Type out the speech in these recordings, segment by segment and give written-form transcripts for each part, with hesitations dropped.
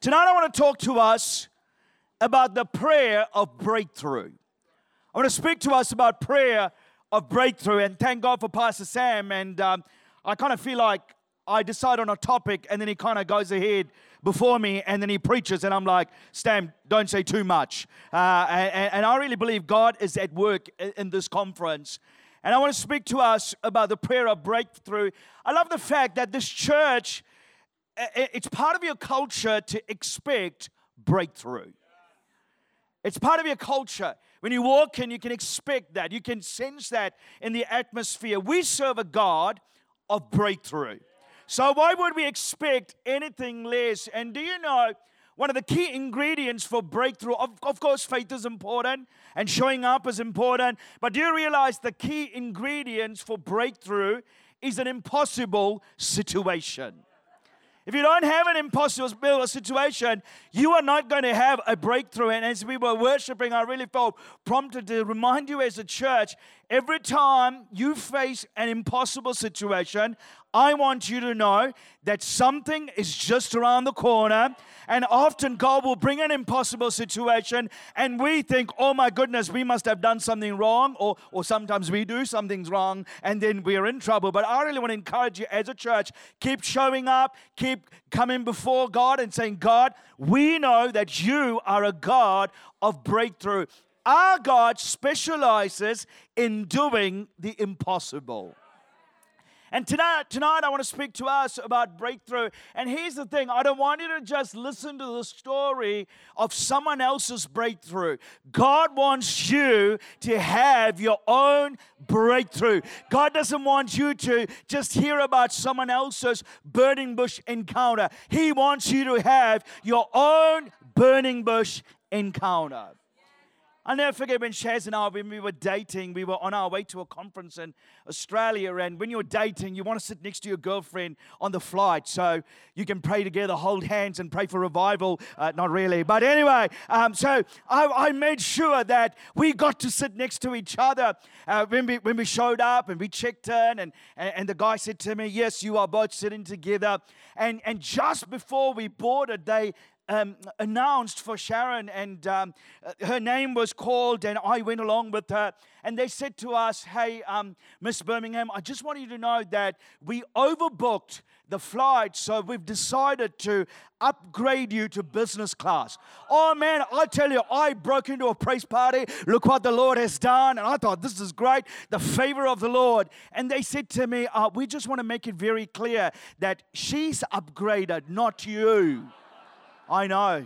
Tonight I want to talk to us about the prayer of breakthrough. I want to speak to us about prayer of breakthrough, and thank God for Pastor Sam. And I kind of feel like I decide on a topic, and then he kind of goes ahead before me, and then he preaches, and I'm like, Sam, don't say too much. And I really believe God is at work in this conference. And I want to speak to us about the prayer of breakthrough. I love the fact that this church, it's part of your culture to expect breakthrough. It's part of your culture. When you walk in, you can expect that. You can sense that in the atmosphere. We serve a God of breakthrough. So why would we expect anything less? And do you know, one of the key ingredients for breakthrough, of course, faith is important and showing up is important. But do you realize the key ingredients for breakthrough is an impossible situation? If you don't have an impossible situation, you are not going to have a breakthrough. And as we were worshiping, I really felt prompted to remind you as a church, every time you face an impossible situation, I want you to know that something is just around the corner. And often God will bring an impossible situation and we think, oh my goodness, we must have done something wrong, or sometimes we do something wrong and then we're in trouble. But I really want to encourage you as a church, keep showing up, keep coming before God and saying, God, we know that you are a God of breakthrough. Our God specializes in doing the impossible. And tonight I want to speak to us about breakthrough. And here's the thing. I don't want you to just listen to the story of someone else's breakthrough. God wants you to have your own breakthrough. God doesn't want you to just hear about someone else's burning bush encounter. He wants you to have your own burning bush encounter. I'll never forget when Shaz and I, when we were dating, we were on our way to a conference in Australia. And when you're dating, you want to sit next to your girlfriend on the flight so you can pray together, hold hands, and pray for revival. Not really. But anyway, so I made sure that we got to sit next to each other when we showed up and we checked in. And the guy said to me, yes, you are both sitting together. And just before we boarded, they announced for Sharon, and her name was called, and I went along with her. And they said to us, hey, Miss Birmingham, I just want you to know that we overbooked the flight, so we've decided to upgrade you to business class. Oh man, I tell you, I broke into a praise party. Look what the Lord has done. And I thought, this is great, the favor of the Lord. And they said to me, we just want to make it very clear that she's upgraded, not you. I know.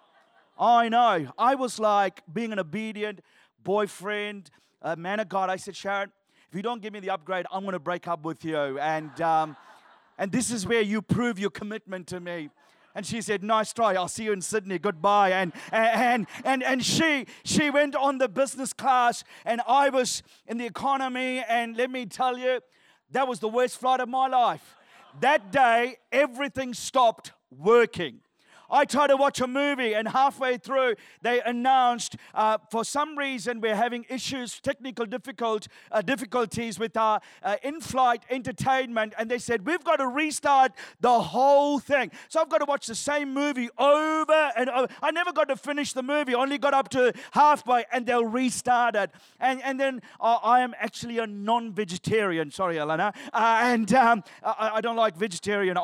I was like being an obedient boyfriend, man of God. I said, Sharon, if you don't give me the upgrade, I'm going to break up with you. And this is where you prove your commitment to me. And she said, nice try. I'll see you in Sydney. Goodbye. And she went on the business class, and I was in the economy. And let me tell you, that was the worst flight of my life. That day, everything stopped working. I tried to watch a movie, and halfway through, they announced, for some reason, we're having issues, technical difficulties with our in-flight entertainment, and they said, we've got to restart the whole thing. So I've got to watch the same movie over and over. I never got to finish the movie, only got up to halfway, and they'll restart it. And then I am actually a non-vegetarian. Sorry, Elena. I don't like vegetarian.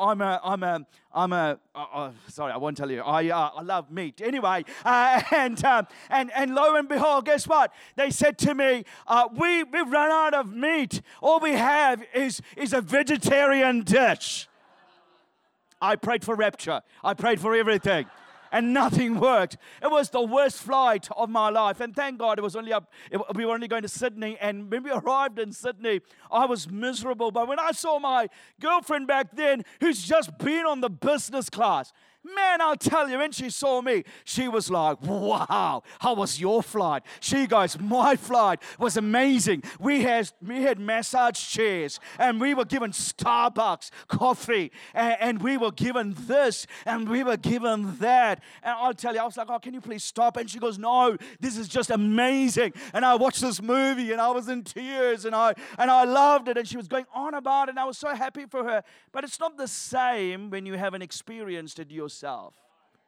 Sorry, I won't tell you. I love meat. Anyway, and lo and behold, guess what? They said to me, we've run out of meat. All we have is a vegetarian dish. I prayed for rapture. I prayed for everything. And nothing worked. It was the worst flight of my life. And thank God we were only going to Sydney. And when we arrived in Sydney, I was miserable. But when I saw my girlfriend back then, who's just been on the business class, man, I'll tell you, when she saw me, she was like, wow, how was your flight? She goes, my flight was amazing. We had massage chairs, and we were given Starbucks coffee, and we were given this, and we were given that. And I'll tell you, I was like, oh, can you please stop? And she goes, no, this is just amazing. And I watched this movie, and I was in tears, and I loved it. And she was going on about it, and I was so happy for her. But it's not the same when you haven't experienced it yourself.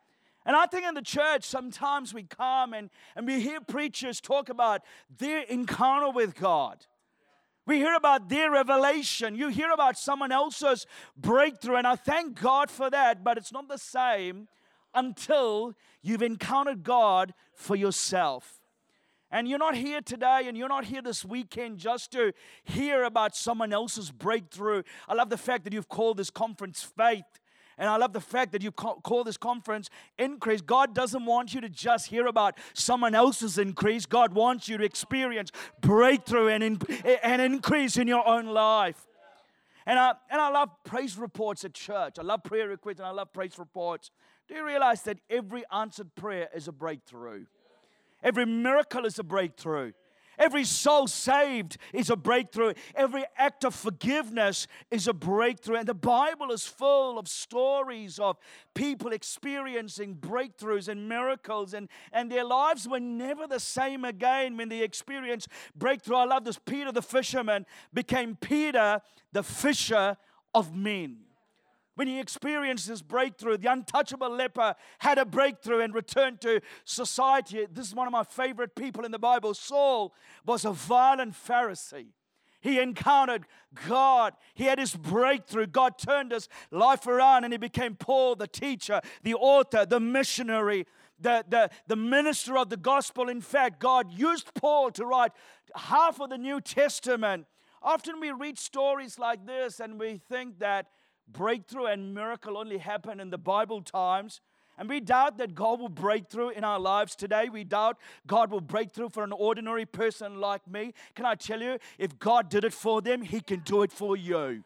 And I think in the church, sometimes we come and we hear preachers talk about their encounter with God. We hear about their revelation. You hear about someone else's breakthrough, and I thank God for that, but it's not the same until you've encountered God for yourself. And you're not here today, and you're not here this weekend just to hear about someone else's breakthrough. I love the fact that you've called this conference Faith. And I love the fact that you call this conference Increase. God doesn't want you to just hear about someone else's increase. God wants you to experience breakthrough and increase in your own life. And I love praise reports at church. I love prayer requests and I love praise reports. Do you realize that every answered prayer is a breakthrough? Every miracle is a breakthrough. Every soul saved is a breakthrough. Every act of forgiveness is a breakthrough. And the Bible is full of stories of people experiencing breakthroughs and miracles. And their lives were never the same again when they experienced breakthrough. I love this. Peter the fisherman became Peter the fisher of men. When he experienced this breakthrough, the untouchable leper had a breakthrough and returned to society. This is one of my favorite people in the Bible. Saul was a violent Pharisee. He encountered God. He had his breakthrough. God turned his life around and he became Paul, the teacher, the author, the missionary, the minister of the gospel. In fact, God used Paul to write half of the New Testament. Often we read stories like this and we think that breakthrough and miracle only happen in the Bible times. And we doubt that God will break through in our lives today. We doubt God will break through for an ordinary person like me. Can I tell you, if God did it for them, He can do it for you.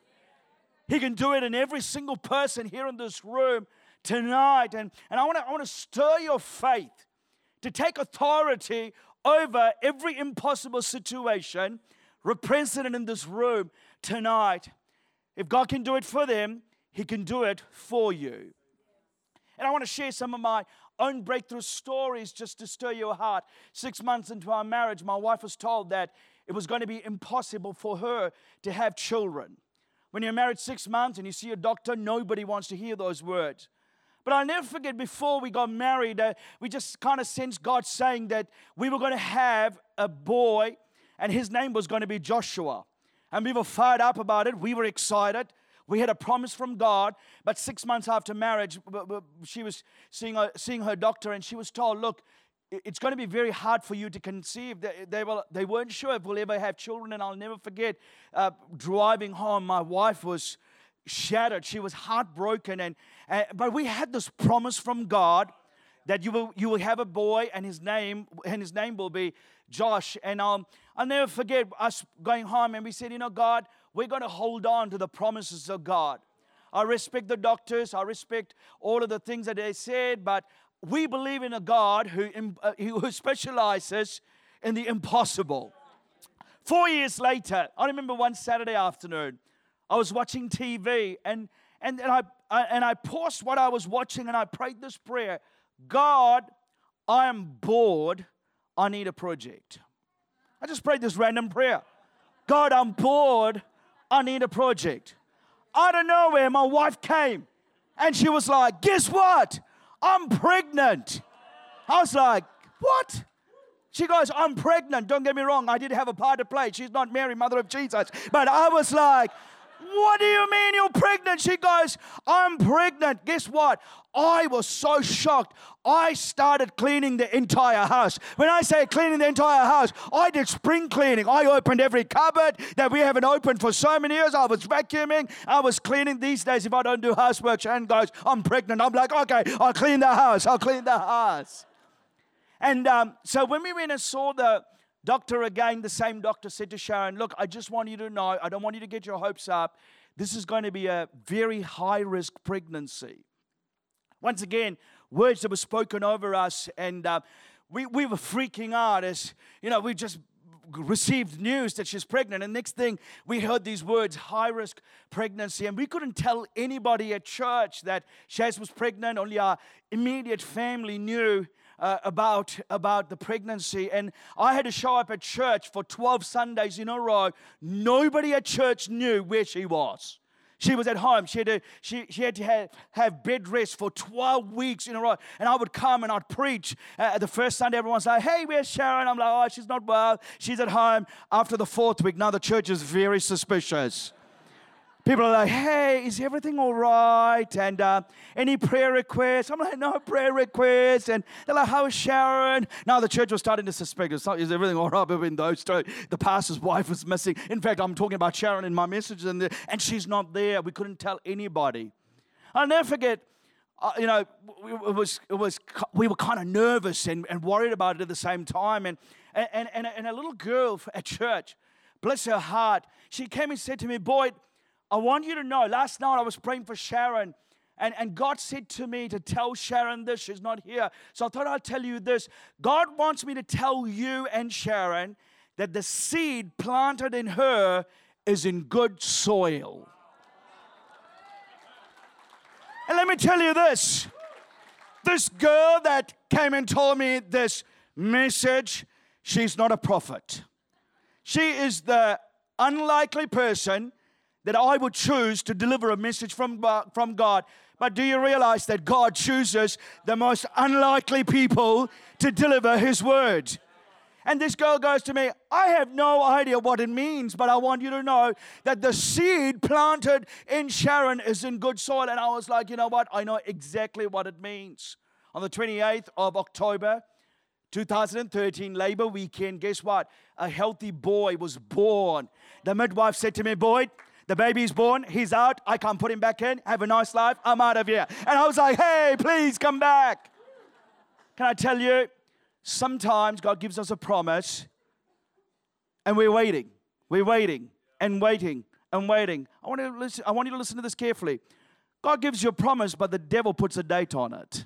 He can do it in every single person here in this room tonight. And I want to stir your faith to take authority over every impossible situation represented in this room tonight. If God can do it for them, He can do it for you. And I want to share some of my own breakthrough stories just to stir your heart. 6 months into our marriage, my wife was told that it was going to be impossible for her to have children. When you're married 6 months and you see a doctor, nobody wants to hear those words. But I'll never forget, before we got married, we just kind of sensed God saying that we were going to have a boy, and his name was going to be Joshua. And we were fired up about it. We were excited. We had a promise from God. But 6 months after marriage, she was seeing her doctor, and she was told, look, it's going to be very hard for you to conceive. They weren't sure if we'll ever have children. And I'll never forget driving home. My wife was shattered. She was heartbroken. But we had this promise from God that you will have a boy, and his name will be Josh. And I'll never forget us going home, and we said, God, we're going to hold on to the promises of God. I respect the doctors. I respect all of the things that they said, but we believe in a God who specializes in the impossible. 4 years later, I remember one Saturday afternoon, I was watching TV, and I paused what I was watching, and I prayed this prayer. God, I am bored. I need a project. I just prayed this random prayer. God, I'm bored. I need a project. Out of nowhere, my wife came and she was like, guess what? I'm pregnant. I was like, what? She goes, I'm pregnant. Don't get me wrong. I did have a part to play. She's not Mary, mother of Jesus. But I was like, what do you mean you're pregnant? She goes, I'm pregnant. Guess what? I was so shocked. I started cleaning the entire house. When I say cleaning the entire house, I did spring cleaning. I opened every cupboard that we haven't opened for so many years. I was vacuuming. I was cleaning. These days, if I don't do housework, Sharon goes, I'm pregnant. I'm like, okay, I'll clean the house. I'll clean the house. And so when we went and saw the doctor again, the same doctor said to Sharon, look, I just want you to know, I don't want you to get your hopes up. This is going to be a very high-risk pregnancy. Once again, words that were spoken over us, and we were freaking out as, we just received news that she's pregnant. And next thing, we heard these words, high-risk pregnancy. And we couldn't tell anybody at church that Shaz was pregnant. Only our immediate family knew about the pregnancy. And I had to show up at church for 12 Sundays in a row. Nobody at church knew where she was. She was at home. She had to have bed rest for 12 weeks in a row. And I would come and I'd preach. The first Sunday, everyone's like, hey, where's Sharon? I'm like, oh, she's not well. She's at home. After the fourth week, now the church is very suspicious. People are like, hey, is everything all right? And any prayer requests? I'm like, no prayer requests. And they're like, how is Sharon? Now the church was starting to suspect, is everything all right between those two? The pastor's wife was missing. In fact, I'm talking about Sharon in my message, and she's not there. We couldn't tell anybody. I'll never forget, we were kind of nervous and worried about it at the same time. And a little girl at church, bless her heart, she came and said to me, Boyd, I want you to know, last night I was praying for Sharon, and God said to me to tell Sharon this. She's not here. So I thought I'd tell you this. God wants me to tell you and Sharon that the seed planted in her is in good soil. And let me tell you this. This girl that came and told me this message, she's not a prophet. She is the unlikely person that I would choose to deliver a message from God. But do you realize that God chooses the most unlikely people to deliver His word? And this girl goes to me, I have no idea what it means, but I want you to know that the seed planted in Sharon is in good soil. And I was like, you know what? I know exactly what it means. On the 28th of October, 2013, Labor weekend, guess what? A healthy boy was born. The midwife said to me, Boyd, the baby's born, he's out, I can't put him back in, have a nice life, I'm out of here. And I was like, hey, please come back. Can I tell you, sometimes God gives us a promise, and we're waiting and waiting and waiting. I want you to listen to this carefully. God gives you a promise, but the devil puts a date on it.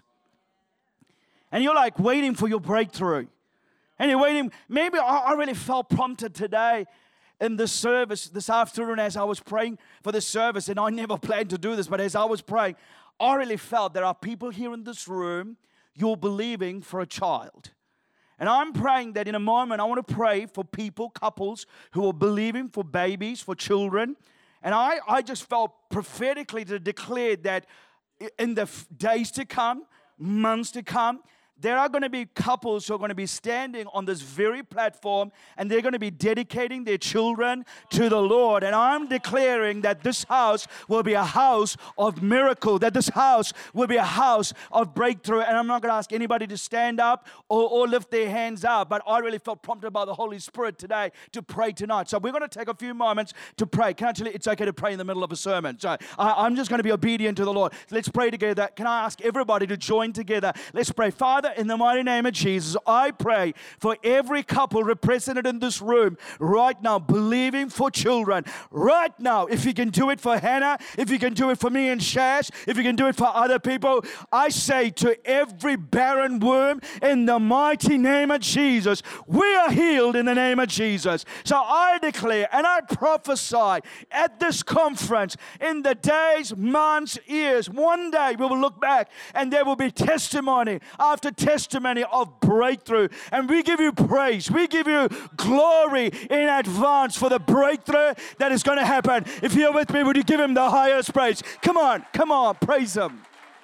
And you're like waiting for your breakthrough. And you're waiting. Maybe I really felt prompted today in this service this afternoon as I was praying for this service, and I never planned to do this, but as I was praying, I really felt there are people here in this room, you're believing for a child. And I'm praying that in a moment, I want to pray for people, couples, who are believing for babies, for children. And I just felt prophetically to declare that in the days to come, months to come, there are going to be couples who are going to be standing on this very platform, and they're going to be dedicating their children to the Lord. And I'm declaring that this house will be a house of miracle, that this house will be a house of breakthrough. And I'm not going to ask anybody to stand up or lift their hands up, but I really felt prompted by the Holy Spirit today to pray tonight. So we're going to take a few moments to pray. Can I tell you, it's okay to pray in the middle of a sermon. So I'm just going to be obedient to the Lord. Let's pray together. Can I ask everybody to join together? Let's pray. Father, in the mighty name of Jesus, I pray for every couple represented in this room right now, believing for children. Right now, if you can do it for Hannah, if you can do it for me and Shash, if you can do it for other people, I say to every barren womb, in the mighty name of Jesus, we are healed in the name of Jesus. So I declare and I prophesy at this conference, in the days, months, years, one day we will look back and there will be testimony after testimony of breakthrough. And we give you praise. We give you glory in advance for the breakthrough that is going to happen. If you're with me, would you give Him the highest praise? Come on, praise Him.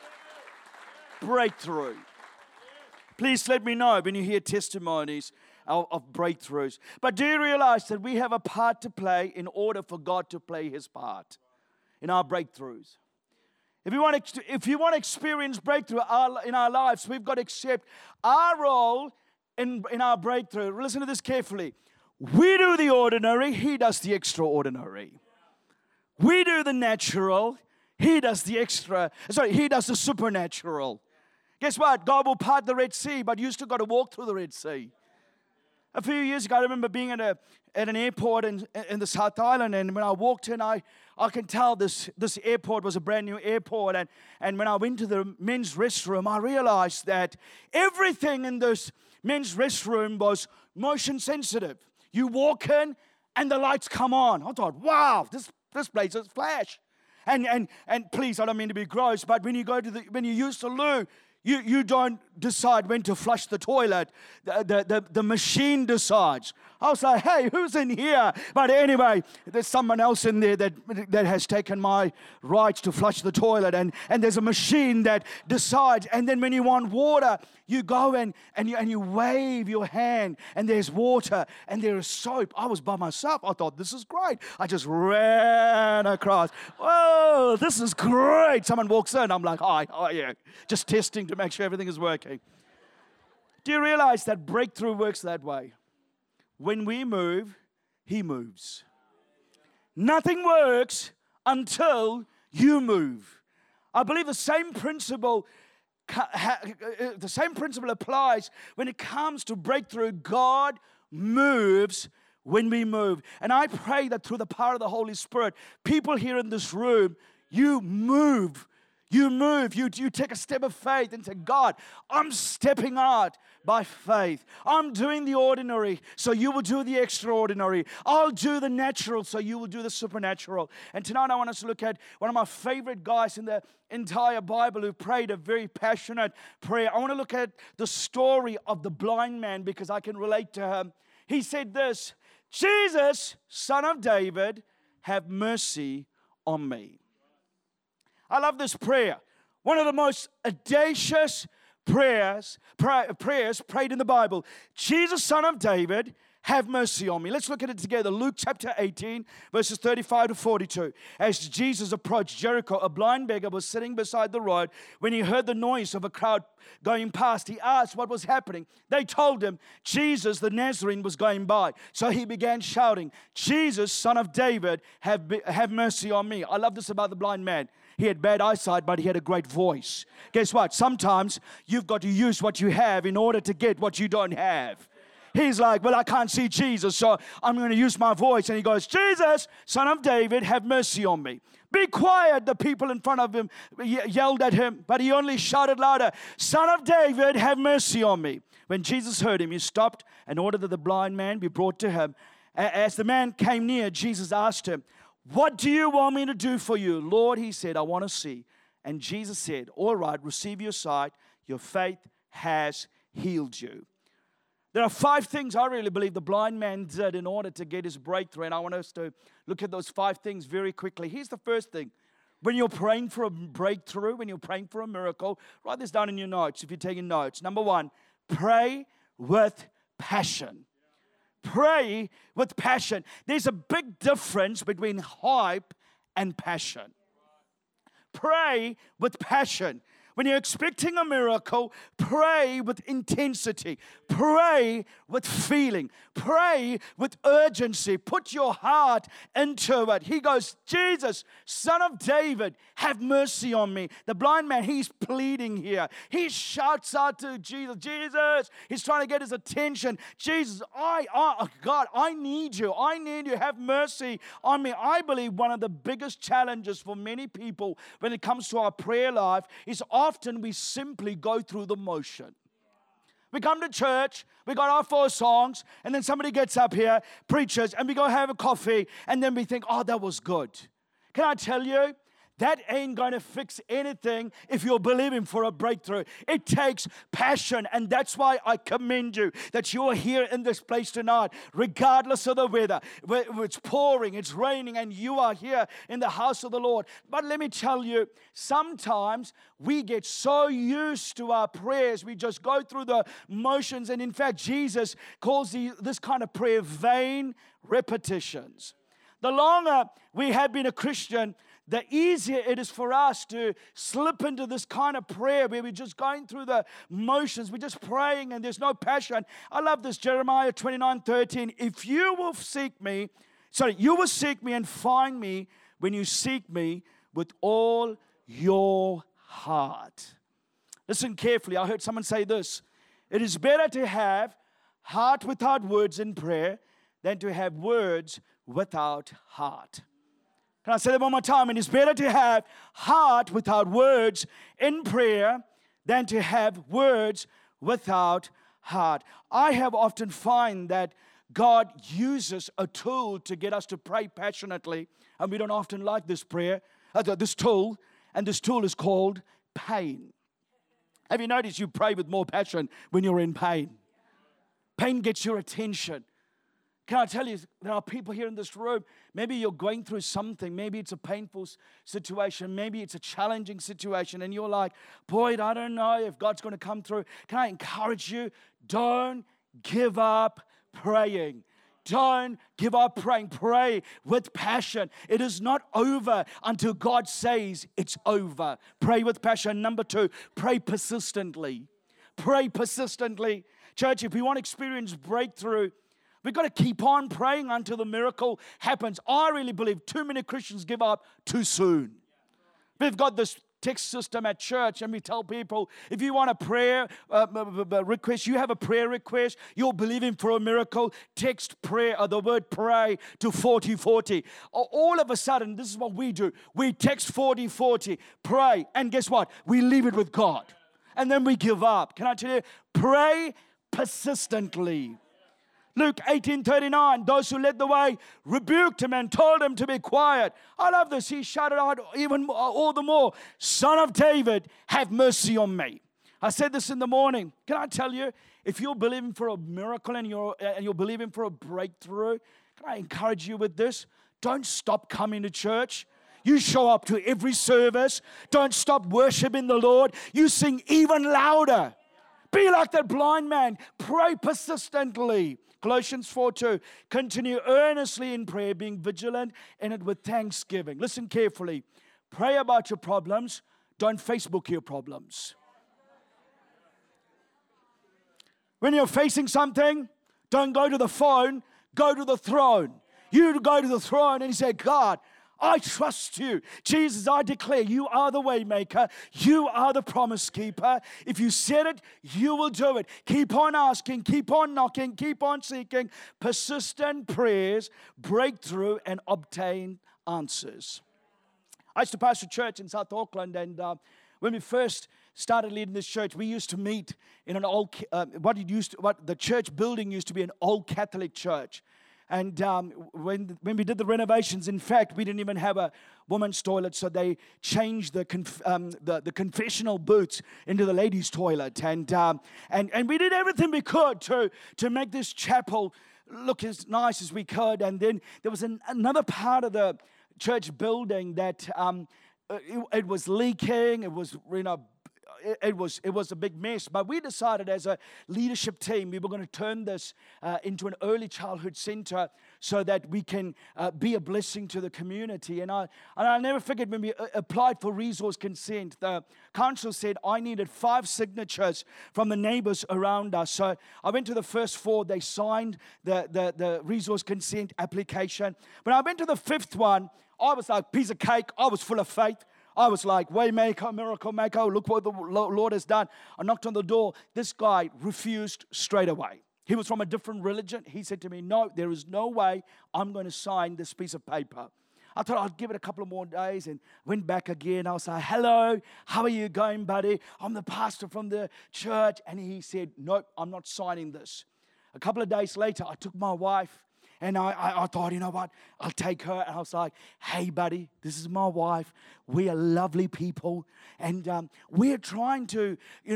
Breakthrough. Please let me know when you hear testimonies of breakthroughs. But do you realize that we have a part to play in order for God to play His part in our breakthroughs? If you want to experience breakthrough in our lives, we've got to accept our role in our breakthrough. Listen to this carefully. We do the ordinary, He does the extraordinary. We do the natural, He does the supernatural. Guess what? God will part the Red Sea, but you still got to walk through the Red Sea. A few years ago, I remember being at an airport in the South Island, and when I walked in, I can tell this airport was a brand new airport, and when I went to the men's restroom, I realized that everything in this men's restroom was motion sensitive. You walk in, and the lights come on. I thought, wow, this place is flash. And please, I don't mean to be gross, but when you use the loo, You don't decide when to flush the toilet. The machine decides. I was like, hey, who's in here? But anyway, there's someone else in there that has taken my rights to flush the toilet. And there's a machine that decides. And then when you want water, you go and you wave your hand. And there's water. And there is soap. I was by myself. I thought, this is great. I just ran across. Whoa, this is great. Someone walks in. I'm like, hi, how are you? Just testing to make sure everything is working. Do you realize that breakthrough works that way? When we move, He moves. Nothing works until you move. I believe the same principle applies when it comes to breakthrough. God moves when we move. And I pray that through the power of the Holy Spirit, people here in this room, you move. You move, you take a step of faith and say, God, I'm stepping out by faith. I'm doing the ordinary, so you will do the extraordinary. I'll do the natural, so you will do the supernatural. And tonight I want us to look at one of my favorite guys in the entire Bible who prayed a very passionate prayer. I want to look at the story of the blind man because I can relate to him. He said this, Jesus, Son of David, have mercy on me. I love this prayer. One of the most audacious prayers prayed in the Bible. Jesus, Son of David, have mercy on me. Let's look at it together. Luke chapter 18, verses 35 to 42. As Jesus approached Jericho, a blind beggar was sitting beside the road. When he heard the noise of a crowd going past, he asked what was happening. They told him Jesus the Nazarene was going by. So he began shouting, Jesus, Son of David, have mercy on me. I love this about the blind man. He had bad eyesight, but he had a great voice. Guess what? Sometimes you've got to use what you have in order to get what you don't have. He's like, well, I can't see Jesus, so I'm going to use my voice. And he goes, Jesus, Son of David, have mercy on me. Be quiet, the people in front of him yelled at him, but he only shouted louder, Son of David, have mercy on me. When Jesus heard him, he stopped and ordered that the blind man be brought to him. As the man came near, Jesus asked him, what do you want me to do for you? Lord, he said, I want to see. And Jesus said, all right, receive your sight. Your faith has healed you. There are 5 things I really believe the blind man did in order to get his breakthrough. And I want us to look at those 5 things very quickly. Here's the first thing. When you're praying for a breakthrough, when you're praying for a miracle, write this down in your notes if you're taking notes. Number 1, pray with passion. Pray with passion. There's a big difference between hype and passion. Pray with passion. When you're expecting a miracle, pray with intensity. Pray with feeling. Pray with urgency. Put your heart into it. He goes, Jesus, Son of David, have mercy on me. The blind man, he's pleading here. He shouts out to Jesus, Jesus. He's trying to get his attention. Jesus, God, I need you. I need you. Have mercy on me. I believe one of the biggest challenges for many people when it comes to our prayer life is often we simply go through the motion. We come to church, we got our 4 songs, and then somebody gets up here, preaches, and we go have a coffee, and then we think, oh, that was good. Can I tell you? That ain't going to fix anything if you're believing for a breakthrough. It takes passion, and that's why I commend you that you're here in this place tonight, regardless of the weather. It's pouring, it's raining, and you are here in the house of the Lord. But let me tell you, sometimes we get so used to our prayers, we just go through the motions, and in fact, Jesus calls this kind of prayer vain repetitions. The longer we have been a Christian, the easier it is for us to slip into this kind of prayer where we're just going through the motions. We're just praying and there's no passion. I love this, Jeremiah 29:13. If you will seek me, you will seek me and find me when you seek me with all your heart. Listen carefully. I heard someone say this. It is better to have heart without words in prayer than to have words without heart. Can I say that one more time? It is better to have heart without words in prayer than to have words without heart. I have often find that God uses a tool to get us to pray passionately, and we don't often like this prayer, this tool, and this tool is called pain. Have you noticed you pray with more passion when you're in pain? Pain gets your attention. Can I tell you, there are people here in this room, maybe you're going through something. Maybe it's a painful situation. Maybe it's a challenging situation. And you're like, Boyd, I don't know if God's going to come through. Can I encourage you? Don't give up praying. Don't give up praying. Pray with passion. It is not over until God says it's over. Pray with passion. Number 2, pray persistently. Pray persistently. Church, if we want to experience breakthrough, we've got to keep on praying until the miracle happens. I really believe too many Christians give up too soon. We've got this text system at church, and we tell people, if you want a prayer request, you have a prayer request, you're believing for a miracle, text prayer or the word pray to 4040. All of a sudden, this is what we do. We text 4040, pray, and guess what? We leave it with God. And then we give up. Can I tell you? Pray persistently. Luke 18:39, those who led the way rebuked him and told him to be quiet. I love this. He shouted out even all the more, Son of David, have mercy on me. I said this in the morning. Can I tell you, if you're believing for a miracle and you're believing for a breakthrough, can I encourage you with this? Don't stop coming to church. You show up to every service. Don't stop worshiping the Lord. You sing even louder. Be like that blind man. Pray persistently. Colossians 4:2, continue earnestly in prayer, being vigilant in it with thanksgiving. Listen carefully. Pray about your problems. Don't Facebook your problems. When you're facing something, don't go to the phone, go to the throne. You go to the throne and you say, God, I trust you. Jesus, I declare you are the way maker. You are the promise keeper. If you said it, you will do it. Keep on asking, keep on knocking, keep on seeking. Persistent prayers, breakthrough, and obtain answers. I used to pastor a church in South Auckland, and when we first started leading this church, we used to meet in an old, what the church building used to be an old Catholic church. And when we did the renovations, in fact, we didn't even have a woman's toilet, so they changed the confessional booths into the ladies' toilet. And we did everything we could to make this chapel look as nice as we could. And then there was another part of the church building that it was leaking. It was, it was a big mess, but we decided as a leadership team we were going to turn this into an early childhood center so that we can be a blessing to the community. And I never forget when we applied for resource consent, the council said I needed 5 signatures from the neighbors around us. So I went to the first 4. They signed the resource consent application. When I went to the 5th one, I was like piece of cake. I was full of faith. I was like, way maker, miracle maker, look what the Lord has done. I knocked on the door. This guy refused straight away. He was from a different religion. He said to me, no, there is no way I'm going to sign this piece of paper. I thought I'd give it a couple of more days and went back again. I was like, hello, how are you going, buddy? I'm the pastor from the church. And he said, nope, I'm not signing this. A couple of days later, I took my wife. And I thought, you know what, I'll take her. And I was like, hey, buddy, this is my wife. We are lovely people. And we're trying to,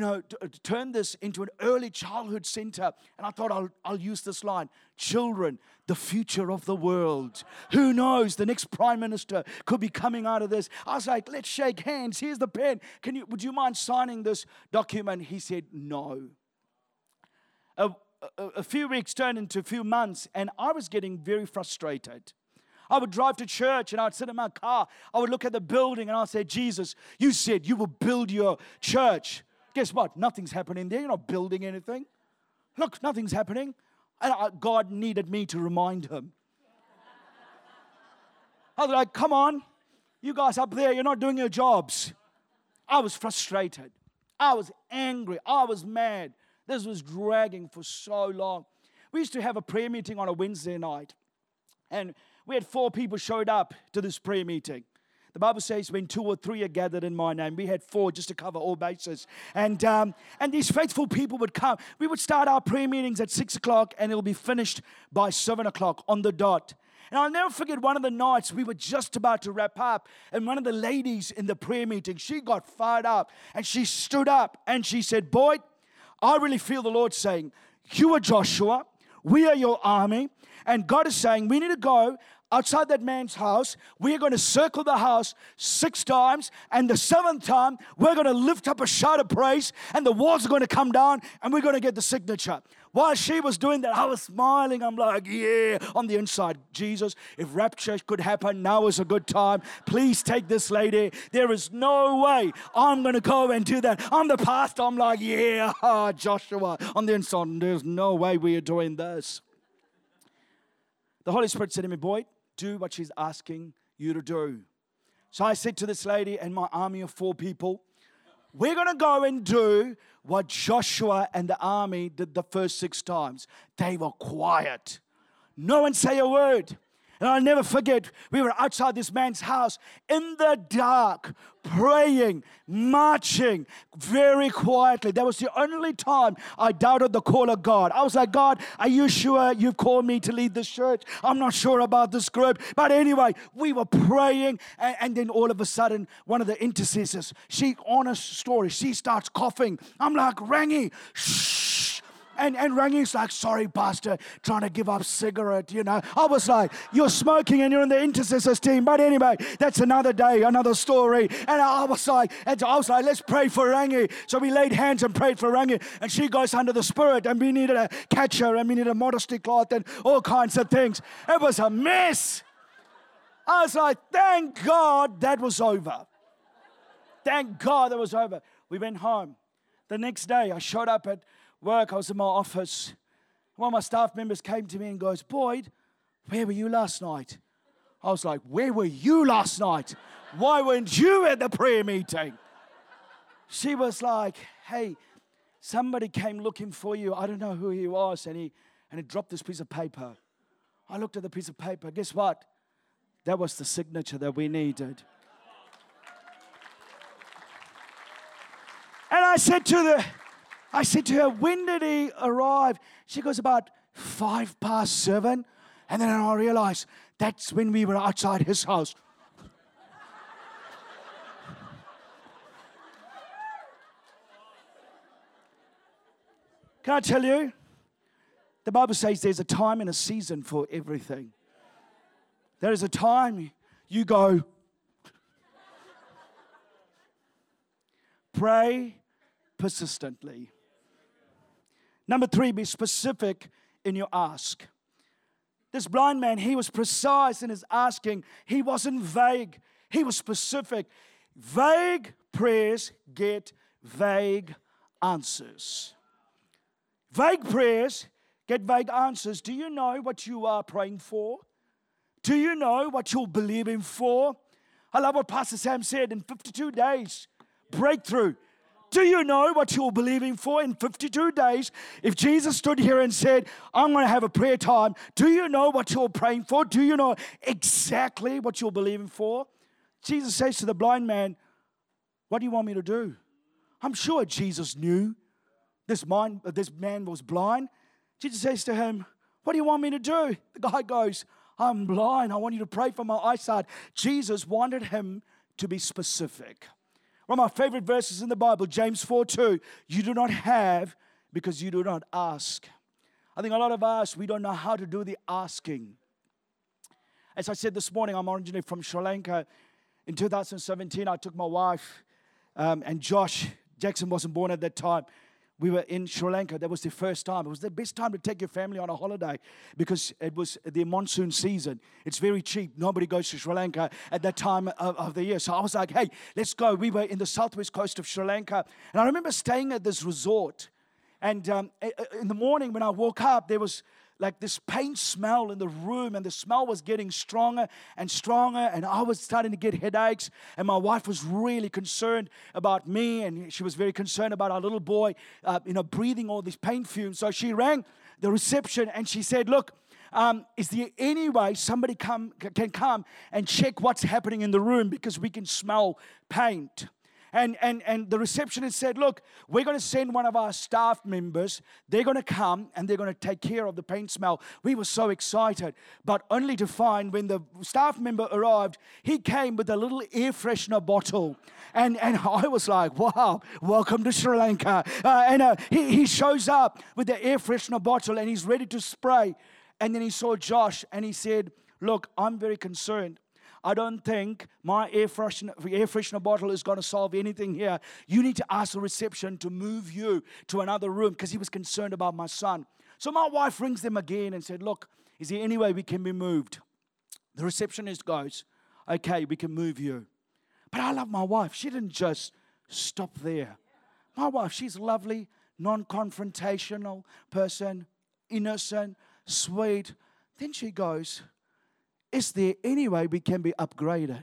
turn this into an early childhood center. And I thought I'll use this line. Children, the future of the world. Who knows, the next prime minister could be coming out of this. I was like, let's shake hands. Here's the pen. Would you mind signing this document? He said, no. A few weeks turned into a few months, and I was getting very frustrated. I would drive to church, and I'd sit in my car. I would look at the building, and I'd say, Jesus, you said you will build your church. Guess what? Nothing's happening there. You're not building anything. Look, nothing's happening. And God needed me to remind him. I was like, come on. You guys up there, you're not doing your jobs. I was frustrated. I was angry. I was mad. This was dragging for so long. We used to have a prayer meeting on a Wednesday night. And we had 4 people showed up to this prayer meeting. The Bible says when 2 or 3 are gathered in my name. We had 4 just to cover all bases. And these faithful people would come. We would start our prayer meetings at 6 o'clock and it'll be finished by 7 o'clock on the dot. And I'll never forget one of the nights we were just about to wrap up, and one of the ladies in the prayer meeting, she got fired up, and she stood up and she said, Boyd, I really feel the Lord saying, you are Joshua, we are your army, and God is saying we need to go outside that man's house. We're going to circle the house 6 times, and the 7th time, we're going to lift up a shout of praise, and the walls are going to come down, and we're going to get the signature. While she was doing that, I was smiling. I'm like, yeah, on the inside. Jesus, if rapture could happen, now is a good time. Please take this lady. There is no way I'm going to go and do that. I'm the pastor. I'm like, yeah, Joshua. On the inside, there's no way we are doing this. The Holy Spirit said to me, Boyd, do what she's asking you to do. So I said to this lady and my army of 4 people, we're going to go and do what Joshua and the army did the first 6 times. They were quiet. No one say a word. And I'll never forget, we were outside this man's house in the dark, praying, marching very quietly. That was the only time I doubted the call of God. I was like, God, are you sure you've called me to lead this church? I'm not sure about this group. But anyway, we were praying, and then all of a sudden, one of the intercessors, honest story, she starts coughing. I'm like, Rangi, shh. And Rangi's like, sorry, pastor, trying to give up cigarette, I was like, you're smoking and you're in the intercessors team. But anyway, that's another day, another story. And I was like, let's pray for Rangi. So we laid hands and prayed for Rangi. And she goes under the Spirit, and we needed a catcher, and we needed a modesty cloth and all kinds of things. It was a mess. I was like, thank God that was over. Thank God that was over. We went home. The next day, I showed up at work. I was in my office. One of my staff members came to me and goes, Boyd, where were you last night? I was like, where were you last night? Why weren't you at the prayer meeting? She was like, hey, somebody came looking for you. I don't know who he was. And he dropped this piece of paper. I looked at the piece of paper. Guess what? That was the signature that we needed. And I said to her, when did he arrive? She goes, about 7:05. And then I realized that's when we were outside his house. Can I tell you? The Bible says there's a time and a season for everything. There is a time you go, pray persistently. Number 3, be specific in your ask. This blind man, he was precise in his asking. He wasn't vague. He was specific. Vague prayers get vague answers. Vague prayers get vague answers. Do you know what you are praying for? Do you know what you're believing for? I love what Pastor Sam said, in 52 days, breakthrough. Do you know what you're believing for in 52 days? If Jesus stood here and said, I'm going to have a prayer time, do you know what you're praying for? Do you know exactly what you're believing for? Jesus says to the blind man, what do you want me to do? I'm sure Jesus knew this man was blind. Jesus says to him, what do you want me to do? The guy goes, I'm blind. I want you to pray for my eyesight. Jesus wanted him to be specific. One of my favorite verses in the Bible, James 4:2, you do not have because you do not ask. I think a lot of us, we don't know how to do the asking. As I said this morning, I'm originally from Sri Lanka. In 2017, I took my wife and Josh. Jackson wasn't born at that time. We were in Sri Lanka. That was the first time. It was the best time to take your family on a holiday because it was the monsoon season. It's very cheap. Nobody goes to Sri Lanka at that time of the year. So I was like, hey, let's go. We were in the southwest coast of Sri Lanka. And I remember staying at this resort. And in the morning when I woke up, there was like this paint smell in the room, and the smell was getting stronger and stronger, and I was starting to get headaches, and my wife was really concerned about me, and she was very concerned about our little boy, breathing all these paint fumes. So she rang the reception, and she said, look, is there any way somebody can come and check what's happening in the room because we can smell paint? And the receptionist said, look, we're going to send one of our staff members. They're going to come and they're going to take care of the paint smell. We were so excited, but only to find when the staff member arrived, he came with a little air freshener bottle. And I was like, wow, welcome to Sri Lanka. He shows up with the air freshener bottle and he's ready to spray. And then he saw Josh and he said, look, I'm very concerned. I don't think my air freshener bottle is going to solve anything here. You need to ask the reception to move you to another room, because he was concerned about my son. So my wife rings them again and said, look, is there any way we can be moved? The receptionist goes, okay, we can move you. But I love my wife. She didn't just stop there. My wife, she's a lovely, non-confrontational person, innocent, sweet. Then she goes, is there any way we can be upgraded?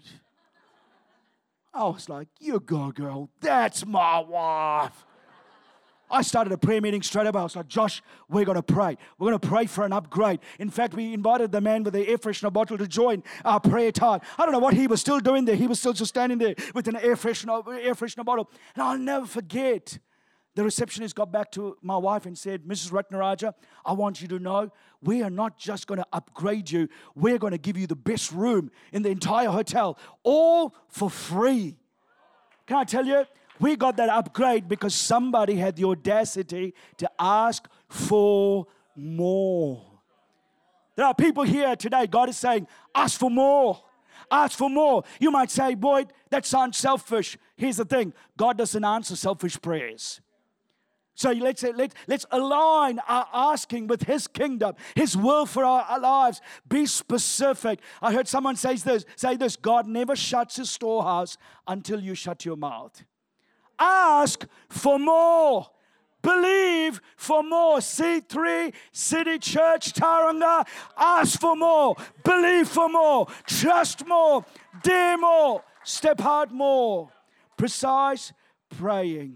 I was like, you go, girl. That's my wife. I started a prayer meeting straight away. I was like, Josh, we're going to pray. We're going to pray for an upgrade. In fact, we invited the man with the air freshener bottle to join our prayer time. I don't know what he was still doing there. He was still just standing there with an air freshener bottle. And I'll never forget, the receptionist got back to my wife and said, Mrs. Ratnaraja, I want you to know, we are not just going to upgrade you. We're going to give you the best room in the entire hotel, all for free. Can I tell you, we got that upgrade because somebody had the audacity to ask for more. There are people here today, God is saying, ask for more. Ask for more. You might say, Boyd, that sounds selfish. Here's the thing, God doesn't answer selfish prayers. So let's align our asking with His kingdom, His will for our lives. Be specific. I heard someone say this, God never shuts His storehouse until you shut your mouth. Ask for more. Believe for more. C3, City Church, Tauranga, ask for more. Believe for more. Trust more. Dare more. Step out more. Precise praying.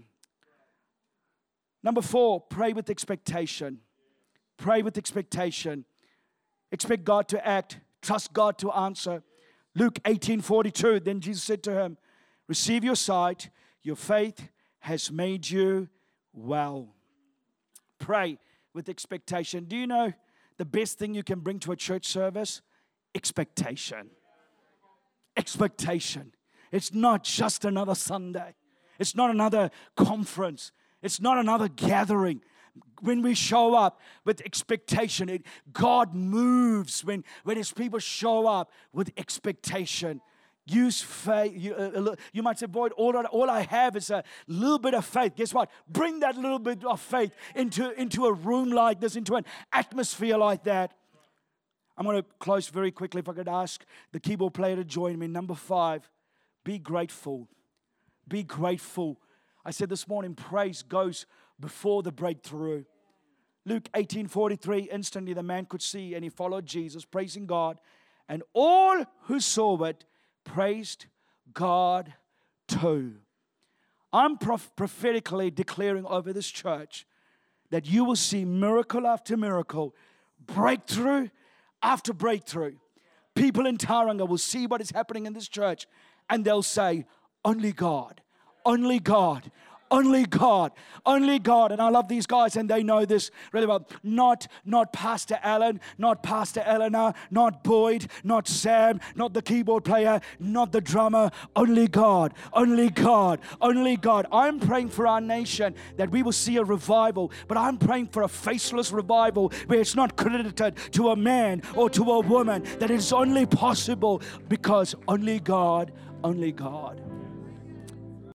Number 4, pray with expectation. Pray with expectation. Expect God to act. Trust God to answer. Luke 18:42, then Jesus said to him, receive your sight. Your faith has made you well. Pray with expectation. Do you know the best thing you can bring to a church service? Expectation. Expectation. It's not just another Sunday. It's not another conference. It's not another gathering. When we show up with expectation, God moves when His people show up with expectation. Use faith. You might say, Boyd, all I have is a little bit of faith. Guess what? Bring that little bit of faith into a room like this, into an atmosphere like that. I'm going to close very quickly. If I could ask the keyboard player to join me. Number 5, be grateful. Be grateful. I said this morning, praise goes before the breakthrough. Luke 18:43, instantly the man could see and he followed Jesus, praising God. And all who saw it praised God too. I'm prophetically declaring over this church that you will see miracle after miracle, breakthrough after breakthrough. People in Tauranga will see what is happening in this church and they'll say, only God. Only God, only God, only God. And I love these guys and they know this really well. Not Pastor Alan, not Pastor Eleanor, not Boyd, not Sam, not the keyboard player, not the drummer. Only God, only God, only God. I'm praying for our nation that we will see a revival, but I'm praying for a faceless revival where it's not credited to a man or to a woman, that it is only possible because only God, only God.